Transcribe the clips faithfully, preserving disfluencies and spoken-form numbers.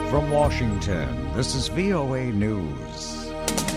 From Washington, this is V O A News.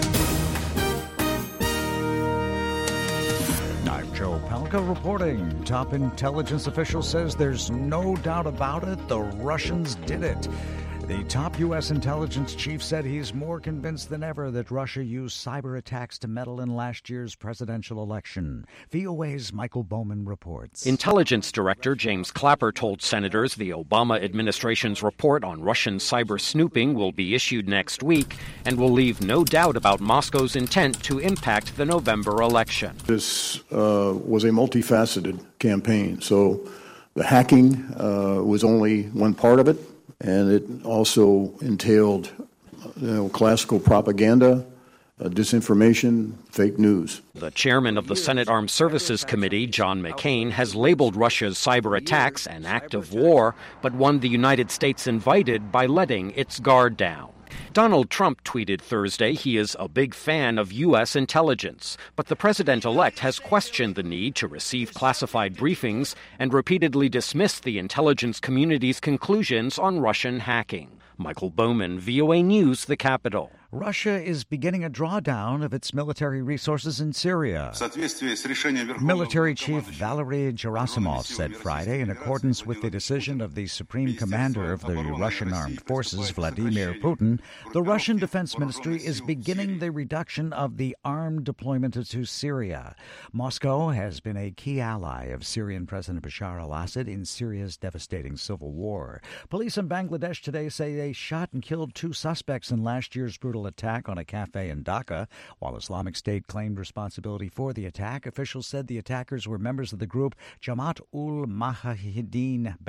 I'm Joe Palca reporting. Top intelligence official says there's no doubt about it. The Russians did it. The top U S intelligence chief said he's more convinced than ever that Russia used cyber attacks to meddle in last year's presidential election. V O A's Michael Bowman reports. Intelligence Director James Clapper told senators the Obama administration's report on Russian cyber snooping will be issued next week and will leave no doubt about Moscow's intent to impact the November election. This uh, was a multifaceted campaign, so the hacking uh, was only one part of it. And it also entailed, you know, classical propaganda, uh, disinformation, fake news. The chairman of the Senate Armed Services Committee, John McCain, has labeled Russia's cyber attacks an act of war, but one the United States invited by letting its guard down. Donald Trump tweeted Thursday he is a big fan of U S intelligence, but the president-elect has questioned the need to receive classified briefings and repeatedly dismissed the intelligence community's conclusions on Russian hacking. Michael Bowman, V O A News, the Capitol. Russia is beginning a drawdown of its military resources in Syria. Military Chief Valery Gerasimov said Friday, in accordance with the decision of the Supreme Commander of the Russian Armed Forces, Vladimir Putin, the Russian Defense Ministry is beginning the reduction of the armed deployment to Syria. Moscow has been a key ally of Syrian President Bashar al-Assad in Syria's devastating civil war. Police in Bangladesh today say they shot and killed two suspects in last year's brutal attack on a cafe in Dhaka. While Islamic State claimed responsibility for the attack, officials said the attackers were members of the group Jamaat ul Mujahideen